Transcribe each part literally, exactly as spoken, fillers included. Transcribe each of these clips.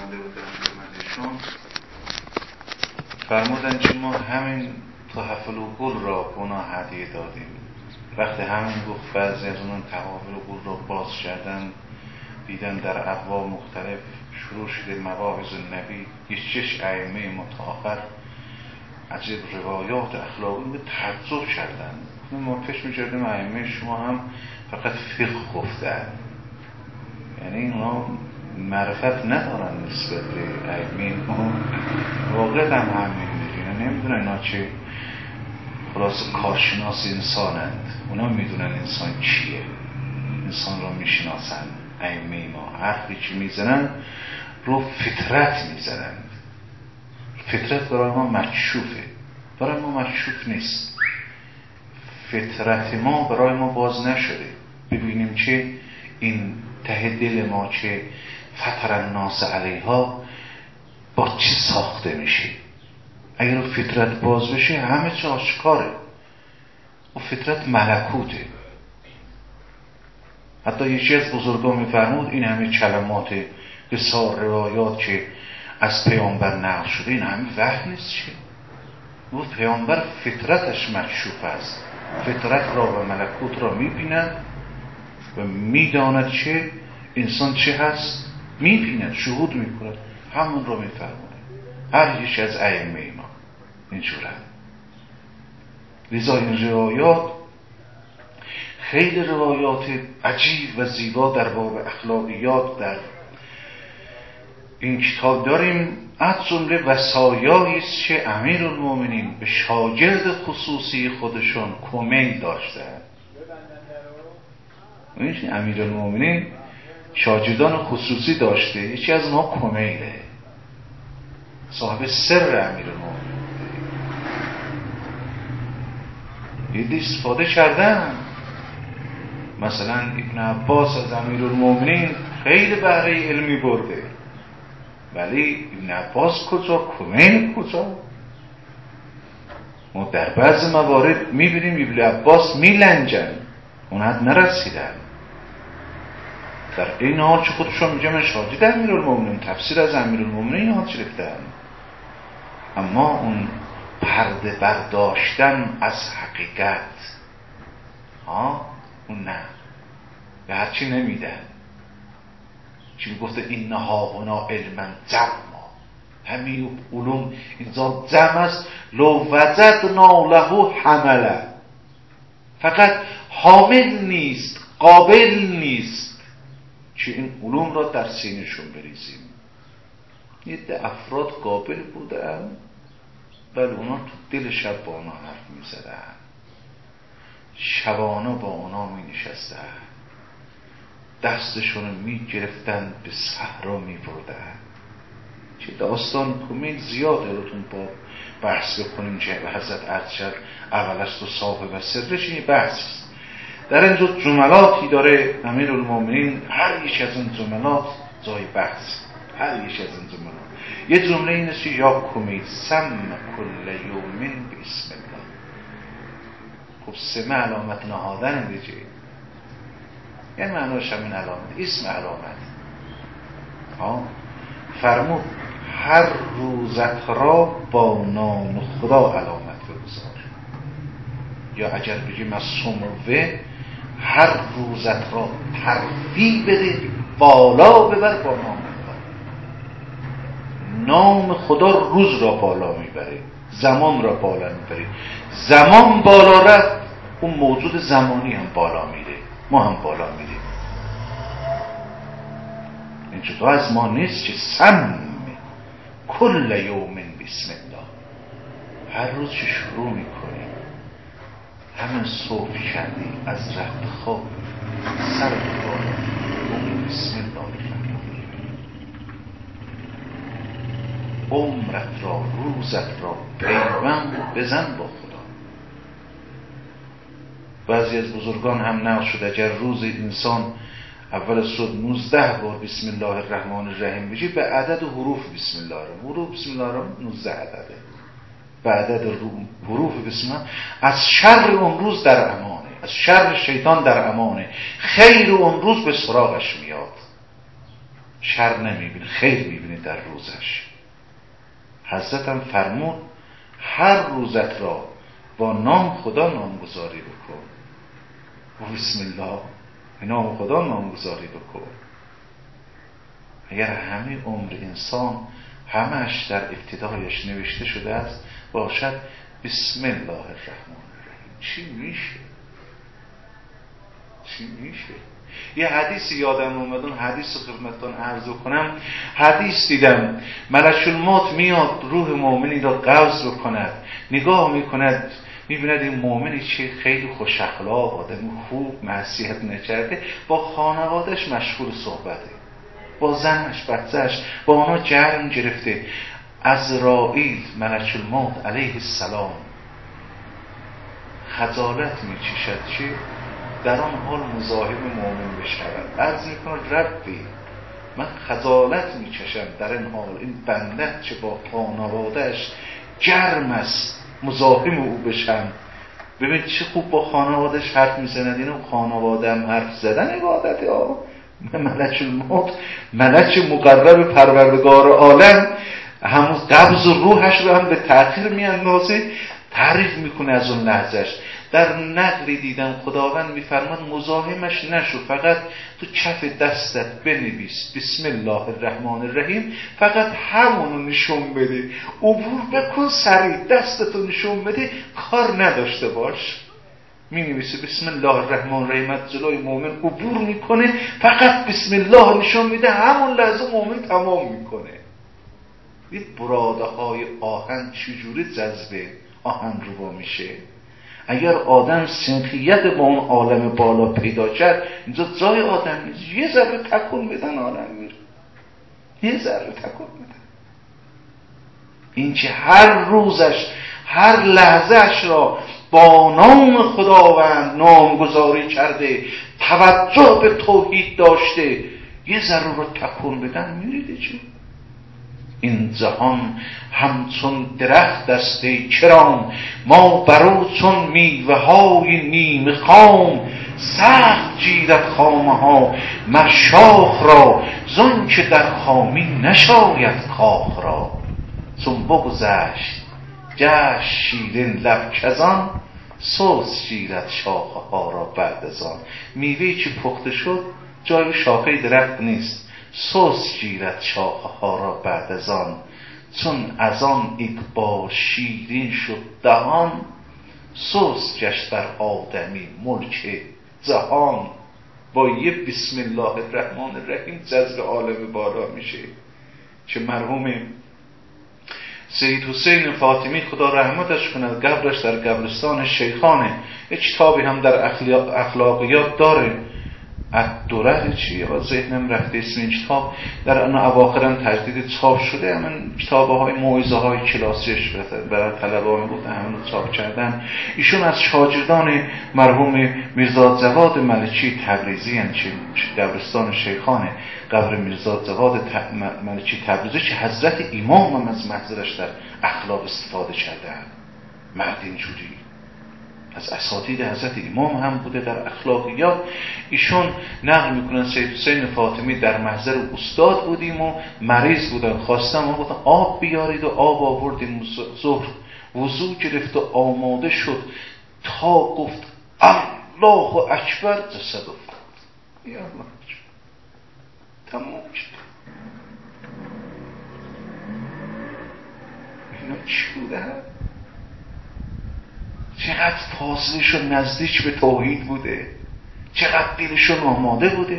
بنده بودم خدمتشون، فرمودن که ما همین تحفل و گل را به اونا هدیه دادیم. وقتی همین گفت بعضی از اونان تحفل و گل را باز کردن، دیدن در ابواب مختلف شروع شده مواعظ النبی، یه شش ائمه متأخر عجیب روایات اخلاقی به تعجب کردن. ما فکر می‌کردیم ائمه شما هم فقط فقه گفتن، یعنی اونا معرفت ندارن نسبت به ائمه ما. واقعا هم همین می‌دونن، نمیدونن اینا چه خلاص کارشناس انسانند. اونا میدونن انسان چیه، انسان رو میشناسن. ائمه ما حرفی که میزنن رو فطرت میزنن. فطرت برای ما مکشوفه، برای ما مکشوف نیست. فطرت ما برای ما باز نشده ببینیم که این ته دل ما که فطر الناس علیها با چی ساخته میشه. اگر فطرت باز بشه همه چه آشکاره. و فطرت ملکوته. حتی یکی از بزرگان میفرمود این همه کلمات بسیار روایات که از پیامبر نقل شده این همه وحی نیست چه؟ و پیامبر فطرتش مکشوف است. فطرت را و ملکوت را میبیند و میداند چه انسان چه هست، میبیند، شهود میکند. همون را میفرمونه هر یک از ائمه ما اینجوره. لذا این روایات خیلی روایات عجیب و زیبا در باب اخلاقیات در این کتاب داریم. از جمله وصایایی است که امیرالمومنین به شاگرد خصوصی خودشون کمیل داشتند. این امیرالمومنین شاگردان خصوصی داشته، یکی از ما کمیله، صاحب سر امیرالمومنین بوده. یه استفاده کردن. مثلا ابن عباس از امیرالمومنین خیلی بهره علمی برده، ولی ابن عباس کجا، کمیل کجا؟ ما در بعض موارد میبینیم ابن عباس میلنجن، اون حد نرسیدن، در این حال چه خودشون میگه من شاگرد امیرالمومنین، تفسیر از امیرالمومنین یاد گرفتن، اما اون پرده برداشتن از حقیقت ها اون نه، به هرچی نمیدن. چی گفته اینها هنا علما جمع، همین علوم اینجا جمع است. لو وجدنا له حمله، فقط حامل نیست، قابل نیست که این علوم را در سینه‌شون بریزیم. یه ده افراد قابل بودن ولی اونا تو دل شب با اونا حرف می زدن، شبانه با اونا می نشستن، دستشون می گرفتن به صحرا می بردن. چه داستان کمیل زیاده روتون با بحث بکنیم که به حضرت ارشد اول است و صاحب و سرش. این بحث در اینجا جملاتی داره امیرالمومنین، هر یک از این جملات جای بحث. هر یک از این جملات یه جمله این است که یا کمیل سم کل یومین به اسم الله. خب سمه علامت نهادن دیگه، یعنی معناش همین علامت، اسم علامت. ها فرمود هر روزت را با نام خدا علامت بگذار، یا اگر بگیم از سموه هر روزت را ترفیع بده، بالا ببر با نام خدا. نام خدا روز را بالا میبره، زمان را بالا میبره. زمان بالا رفت اون موجود زمانی هم بالا میره، ما هم بالا میریم. این چطور از ما نیست که سم کل یومن بسم الله، هر روز که شروع میکنیم همین صبح کردی از رفت خواب سر بالا بگو بسم الله الرحمن الرحیم. عمرت را روزت را پیوند بزن با خدا. بعضی از بزرگان هم نقل شده اگر روز انسان اول صبح نوزده بار بسم الله الرحمن الرحیم بگی، به عدد حروف بسم الله الرحمن، حروف بسم الله الرحمن نوزده عدده، به عدد حروف بسم الله، از شر اون روز در امانه، از شر شیطان در امانه، خیر اون روز به سراغش میاد. شر نمیبینه، خیر میبینه در روزش. حضرت هم فرمود هر روزت را با نام خدا نامگذاری بکن. و بسم الله به نام خدا نامگذاری بکن. اگر همه عمر انسان همش در ابتدایش نوشته شده است باشد بسم الله الرحمن الرحیم، چی میشه؟ چی میشه؟ یه حدیثی یادم اومد، اون حدیث رو خدمتتون عرض کنم. حدیث دیدم ملک الموت میاد روح مؤمنی را قبض بکند، نگاه میکند میبیند این مؤمنی چه خیلی خوش اخلاق، آدم خوب، معصیت نکرده، با خانوادهش مشغول صحبته، با زنش بچه‌اش با اونا جرم گرفته. عزرائیل ملک الموت علیه السلام خجالت میچشد چه در آن حال مزاحم مؤمن بشود، عرض میکند ربی من خجالت میچشم در این حال این بنده چه با خانوادهش جرم است مزاحم او بشم. ببین چه خوب با خانوادهش حرف میزند. اینو خانواده هم حرف زدن عبادته ها. ملک الموت ملک مقرب پروردگار عالم همون قبض روحش رو هم به تأخیر میاندازه، تعریف میکنه از اون لحظهش. در نقلی دیدم خداوند میفرماد مزاحمش نشو، فقط تو کف دستت بنویس بسم الله الرحمن الرحیم، فقط همونو نشون بده، عبور بکن سریع، دستتو نشون بده، کار نداشته باش. می نویسه بسم الله الرحمن الرحیم، از جلوی مؤمن عبور میکنه، فقط بسم الله نشون میده، همون لحظه مؤمن تمام میکنه. یه براده های آهن چجوری جذب آهن رو با میشه؟ اگر آدم سنخیت با اون عالم بالا پیدا کرد، اینجا جای آدم نیست، یه ذره تکون بدن عالم میره، یه ذره تکون بدن. این که هر روزش هر لحظهش را با نام خداوند نامگذاری کرده، توجه به توحید داشته، یه ذره رو تکون بدن میریده چون این جهان همچون درخت است ای کرام، ما برو چون میوه های نیمه خام، سخت گیرد خامه ها مشاخ را، زان که در خامی نشاید کاخ را. چون بگذشت گشت شیرین لب کزان، سوز گیرد شاخه ها را بعد از آن. میوه‌ای که پخته شد جای شاخه درخت نیست، سوز گیرد شاخه ها را بعد از آن. چون از آن یک بار شیرین شد دهان، سوز گشت بر آدمی ملک جهان. با یه بسم الله الرحمن الرحیم جذب عالم بالا میشه. که مرحوم سید حسین فاطمی خدا رحمتش کند، قبرش در قبرستان شیخانه، یک کتابی هم در اخلاقیات داره، الدرر چی یا ذهنم رفته اسم این کتاب، در آن اواخرم تجدید چاپ شده. من کتابه های موعظه های کلاسیش برای طلبه بود همون چاپ کردن. ایشون از شاگردان مرحوم میرزا جواد ملکی تبریزی، یعنی قبرستان شیخانه قبر میرزا جواد ملکی تبریزی، که حضرت امام هم از محضرش در اخلاق استفاده کردن. مرد اینجوری از اساتید حضرت امام هم بوده در اخلاقیات. ایشون نقل میکنن سید حسین فاطمی در محضر استاد بودیم و مریض بودن، خواستم و گفتن آب بیارید و آب آوردیم ظهر، وضو گرفت و آماده شد تا گفت الله اکبر جسد افتاد. یا الله اکبر، تمام شد. اینا چی بوده؟ چقدر فاصلهشون نزدیک به توحید بوده، چقدر دلشون آماده بوده.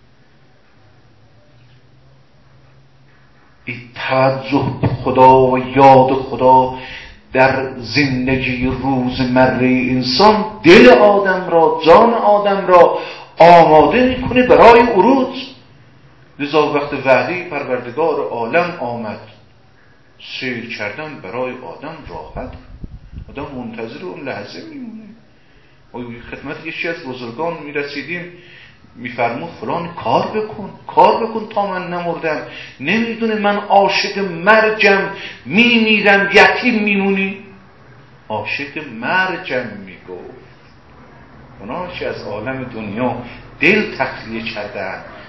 این توجه به خدا و یاد خدا در زندگی روزمره انسان دل آدم را، جان آدم را آماده میکنه برای عروج. لذا وقت وعده پروردگار عالم آمد، سیر کردن برای آدم راحت، آدم منتظر اون لحظه میمونه. خدمت یکی از بزرگان میرسیدیم، میفرمود فلان کار بکن، کار بکن تا من نمردم، نمیدونه من عاشق مرجم، میمیرم یتیم میمونی. عاشق مرجم میگفت، اونها که از عالم دنیا دل تخلیه کردن،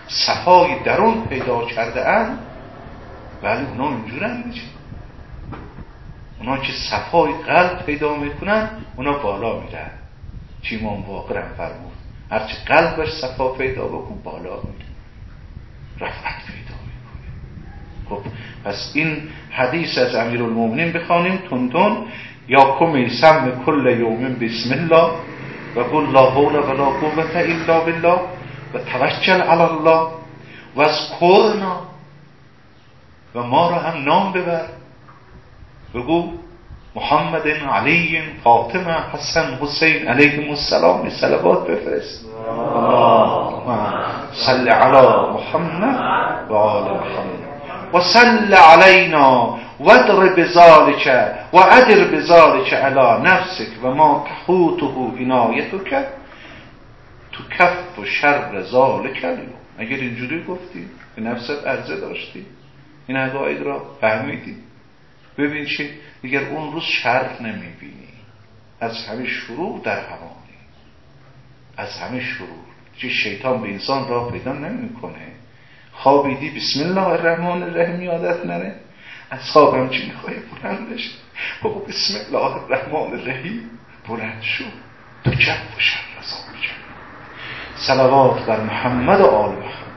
صفای درون پیدا کرده اند، ولی اونا اینجورن میشه. اونا که صفای قلب پیدا میکنن اونا بالا میرن. چی امام باقر هم فرمود هرچی قلبش صفا پیدا بکن بالا میره، رفعت پیدا میکنه. خب پس این حدیث از امیرالمومنین بخوانیم تون تون. یا کمی سم کل یوم بسم الله و قل لا حول ولا قوة الا بالله و توکل علی الله و اذکرنا، و ما را هم نام ببر، بگو محمد، علی، فاطمه، حسن، حسین علیهم السلام صلوات بفرست. اللهم صل علی محمد و آل محمد و صل علینا و ادر بذالک و ادر بذالک علی نفسک و ما تحوته عنایتک تو کف و شر ذالک اليوم. اگر اینجوری گفتی به نفست عرضه داشتی، این عقاید را فهمیدی، ببین چی دیگر اون روز شر نمیبینی، از همه شرور در امانی، از همه شرور. چه شیطان به انسان راه پیدا نمیکنه. خوابیدی بسم الله الرحمن الرحیم یادت نره، از خوابم چی میخوای بلند بشه، بگو بسم الله الرحمن الرحیم، بلند شو تو کف و شر رضا بجن. صلوات بر محمد و آل محمد.